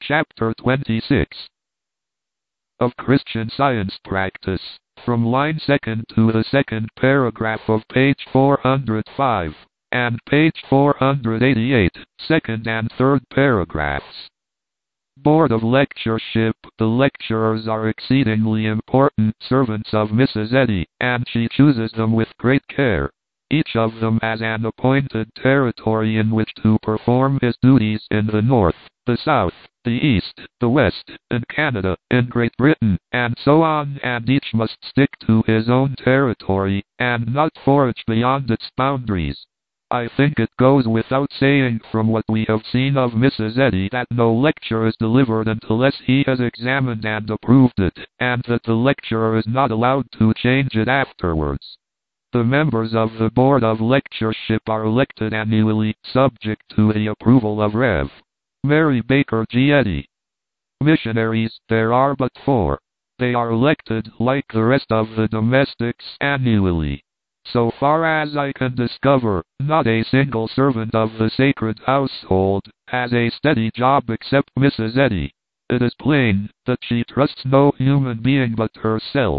Chapter 26 of Christian Science Practice, from line 2nd to the second paragraph of page 405, and page 488, second and third paragraphs. Board of Lectureship. The lecturers are exceedingly important servants of Mrs. Eddy, and she chooses them with great care. Each of them has an appointed territory in which to perform his duties in the North, the South, the East, the West, in Canada, in Great Britain, and so on, and each must stick to his own territory, and not forage beyond its boundaries. I think it goes without saying from what we have seen of Mrs. Eddy that no lecture is delivered unless he has examined and approved it, and that the lecturer is not allowed to change it afterwards. The members of the Board of Lectureship are elected annually, subject to the approval of Rev. Mary Baker G. Eddy. Missionaries, there are but 4. They are elected, like the rest of the domestics, annually. So far as I can discover, not a single servant of the sacred household has a steady job except Mrs. Eddy. It is plain that she trusts no human being but herself.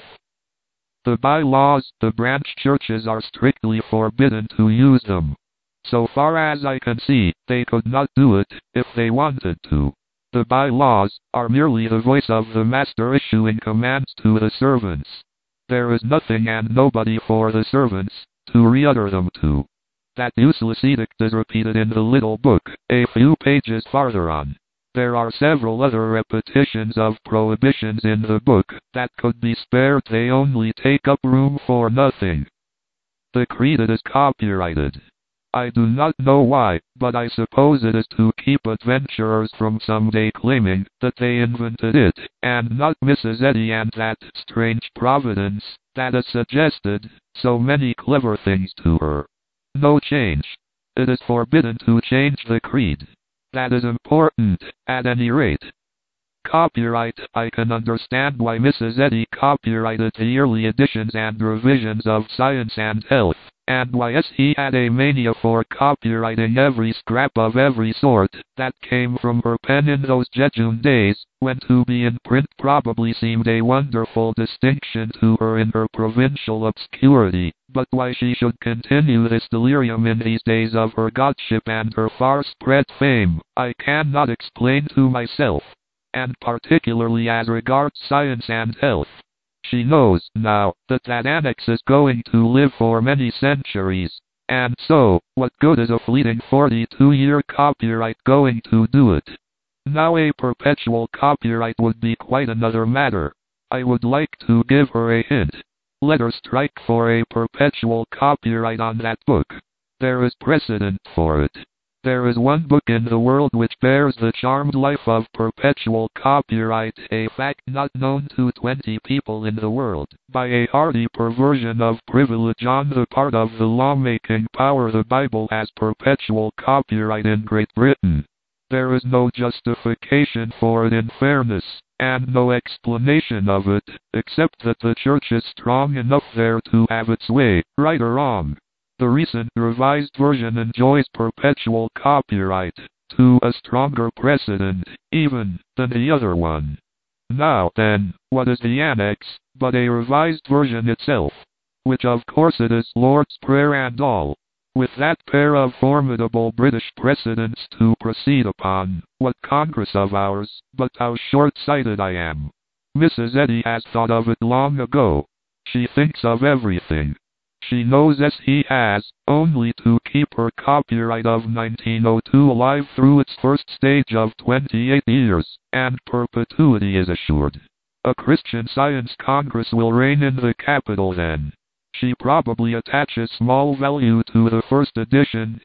The bylaws, the branch churches are strictly forbidden to use them. So far as I can see, they could not do it, if they wanted to. The bylaws are merely the voice of the master issuing commands to the servants. There is nothing and nobody for the servants to re-utter them to. That useless edict is repeated in the little book, a few pages farther on. There are several other repetitions of prohibitions in the book that could be spared. They only take up room for nothing. The creed is copyrighted. I do not know why, but I suppose it is to keep adventurers from someday claiming that they invented it, and not Mrs. Eddy, and that strange providence that has suggested so many clever things to her. No change. It is forbidden to change the creed. That is important, at any rate. Copyright. I can understand why Mrs. Eddy copyrighted the yearly editions and revisions of Science and Health, and why he had a mania for copyrighting every scrap of every sort that came from her pen in those jejune days, when to be in print probably seemed a wonderful distinction to her in her provincial obscurity, but why she should continue this delirium in these days of her godship and her far-spread fame, I cannot explain to myself, and particularly as regards Science and Health. She knows, now, that annex is going to live for many centuries, and so, what good is a fleeting 42-year copyright going to do it? Now a perpetual copyright would be quite another matter. I would like to give her a hint. Let her strike for a perpetual copyright on that book. There is precedent for it. There is one book in the world which bears the charmed life of perpetual copyright, a fact not known to 20 people in the world, by a hardy perversion of privilege on the part of the lawmaking power. The Bible has perpetual copyright in Great Britain. There is no justification for it in fairness, and no explanation of it, except that the Church is strong enough there to have its way, right or wrong. The recent revised version enjoys perpetual copyright, to a stronger precedent, even, than the other one. Now then, what is the annex, but a revised version itself? Which of course it is, Lord's Prayer and all. With that pair of formidable British precedents to proceed upon, what Congress of ours, but how short-sighted I am. Mrs. Eddy has thought of it long ago. She thinks of everything. She knows he has only to keep her copyright of 1902 alive through its first stage of 28 years, and perpetuity is assured. A Christian Science Congress will reign in the capital then. She probably attaches small value to the first edition,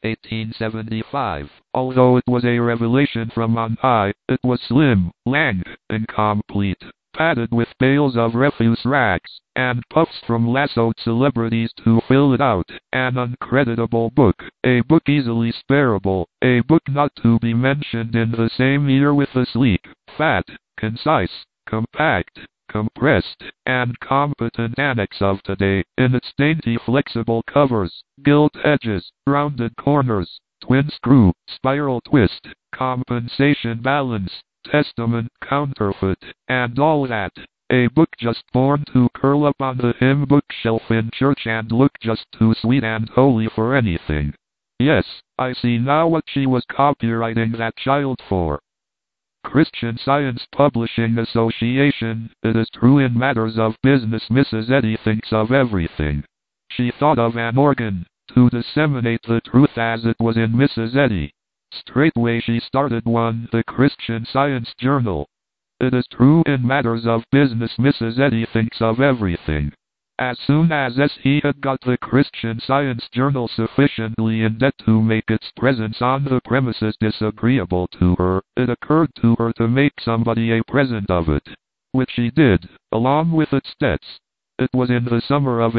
1875. Although it was a revelation from on high, it was slim, lank, incomplete, padded with bales of refuse rags, and puffs from lassoed celebrities to fill it out, an uncreditable book, a book easily sparable, a book not to be mentioned in the same year with the sleek, fat, concise, compact, compressed, and competent annex of today, in its dainty flexible covers, gilt edges, rounded corners, twin screw, spiral twist, compensation balance, Testament counterfeit, and all that. A book just born to curl up on the hymn bookshelf in church and look just too sweet and holy for anything. Yes, I see now what she was copywriting that child for. Christian Science Publishing Association. It is true in matters of business Mrs. Eddy thinks of everything. She thought of an organ, to disseminate the truth as it was in Mrs. Eddy. Straightway she started one, the Christian Science Journal. It is true in matters of business Mrs. Eddy thinks of everything. As soon as he had got the Christian Science Journal sufficiently in debt to make its presence on the premises disagreeable to her, it occurred to her to make somebody a present of it. Which she did, along with its debts. It was in the summer of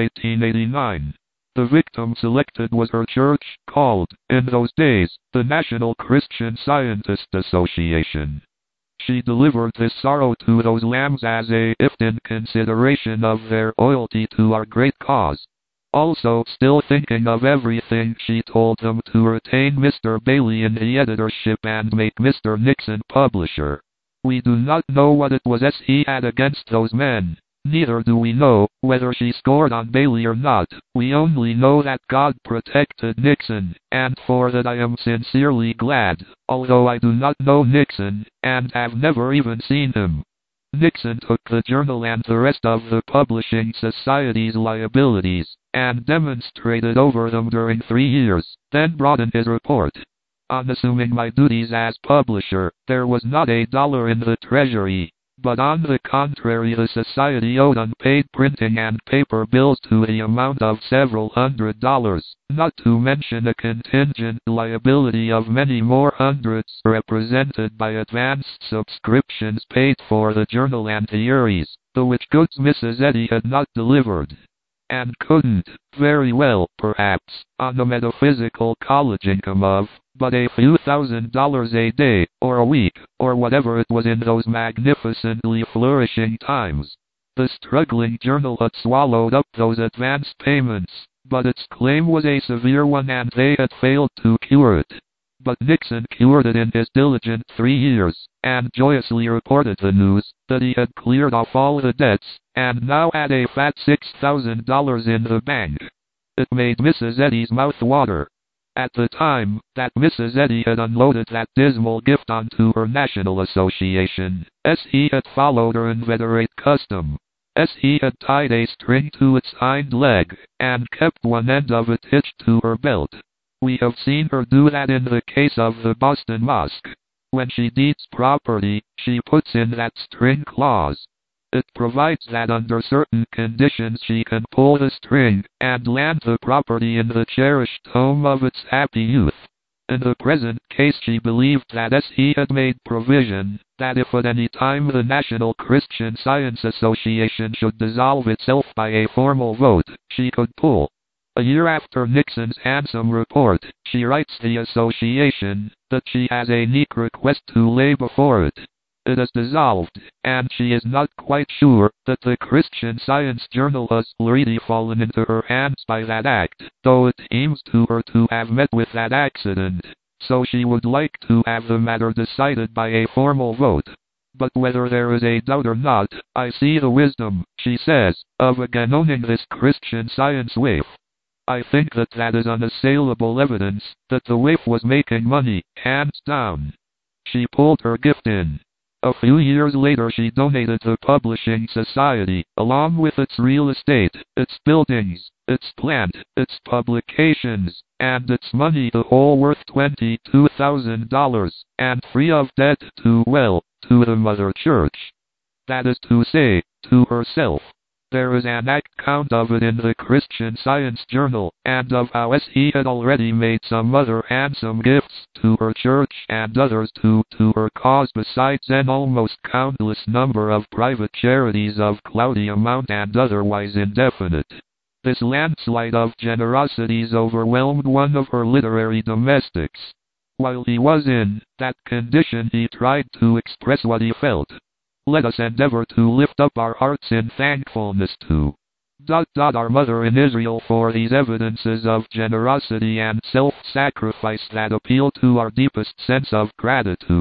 1889. The victim selected was her church, called, in those days, the National Christian Scientist Association. She delivered this sorrow to those lambs as a gift in consideration of their loyalty to our great cause. Also, still thinking of everything, she told them to retain Mr. Bailey in the editorship and make Mr. Nixon publisher. We do not know what it was he had against those men. Neither do we know whether she scored on Bailey or not. We only know that God protected Nixon, and for that I am sincerely glad, although I do not know Nixon, and have never even seen him. Nixon took the journal and the rest of the publishing society's liabilities, and demonstrated over them during 3 years, then brought in his report. On assuming my duties as publisher, there was not $1 in the treasury. But on the contrary, the society owed unpaid printing and paper bills to the amount of several $100s, not to mention a contingent liability of many more hundreds represented by advanced subscriptions paid for the journal and theories, the which goods Mrs. Eddy had not delivered. And couldn't, very well, perhaps, on a metaphysical college income of, but a few $1,000s a day, or a week, or whatever it was in those magnificently flourishing times. The struggling journal had swallowed up those advance payments, but its claim was a severe one and they had failed to cure it. But Nixon cured it in his diligent 3 years, and joyously reported the news, that he had cleared off all the debts, and now had a fat $6,000 in the bank. It made Mrs. Eddy's mouth water. At the time that Mrs. Eddy had unloaded that dismal gift onto her National Association, he had followed her inveterate custom. He had tied a string to its hind leg, and kept one end of it hitched to her belt. We have seen her do that in the case of the Boston Mosque. When she deeds property, she puts in that string clause. It provides that under certain conditions she can pull the string, and land the property in the cherished home of its happy youth. In the present case she believed that he had made provision, that if at any time the National Christian Science Association should dissolve itself by a formal vote, she could pull. A year after Nixon's handsome report, she writes the association that she has a neat request to lay before it. It is dissolved, and she is not quite sure that the Christian Science Journal has really fallen into her hands by that act, though it seems to her to have met with that accident. So she would like to have the matter decided by a formal vote. But whether there is a doubt or not, I see the wisdom, she says, of again owning this Christian Science waif. I think that is unassailable evidence that the waif was making money, hands down. She pulled her gift in. A few years later she donated the publishing society, along with its real estate, its buildings, its plant, its publications, and its money, the whole worth $22,000, and free of debt to the Mother Church. That is to say, to herself. There is an account of it in the Christian Science Journal, and of how he had already made some other handsome gifts to her church and others to her cause, besides an almost countless number of private charities of cloudy amount and otherwise indefinite. This landslide of generosities overwhelmed one of her literary domestics. While he was in that condition he tried to express what he felt. Let us endeavor to lift up our hearts in thankfulness to our Mother in Israel for these evidences of generosity and self-sacrifice that appeal to our deepest sense of gratitude.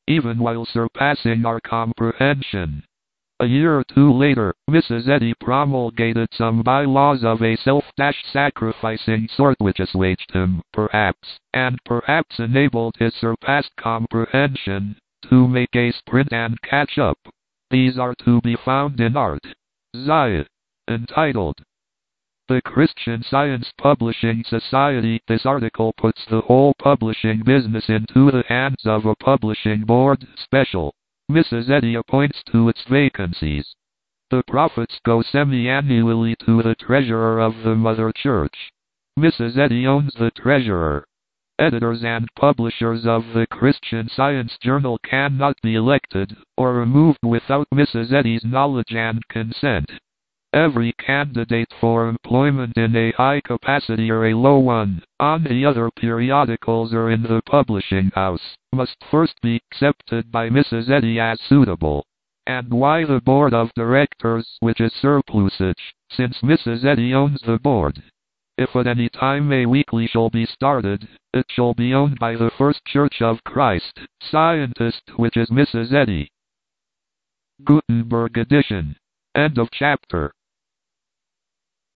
even while surpassing our comprehension. A year or two later, Mrs. Eddy promulgated some bylaws of a self-sacrificing sort which assuaged him, perhaps, and perhaps enabled his surpassed comprehension to make a sprint and catch up. These are to be found in Art. Zia. Entitled The Christian Science Publishing Society. This article puts the whole publishing business into the hands of a publishing board special. Mrs. Eddy appoints to its vacancies. The profits go semi-annually to the treasurer of the Mother Church. Mrs. Eddy owns the treasurer. Editors and publishers of the Christian Science Journal cannot be elected or removed without Mrs. Eddy's knowledge and consent. Every candidate for employment in a high capacity or a low one, on the other periodicals or in the publishing house, must first be accepted by Mrs. Eddy as suitable. And why the board of directors, which is surplusage, since Mrs. Eddy owns the board? If at any time a weekly shall be started, it shall be owned by the First Church of Christ, Scientist, which is Mrs. Eddy. Gutenberg edition. End of chapter.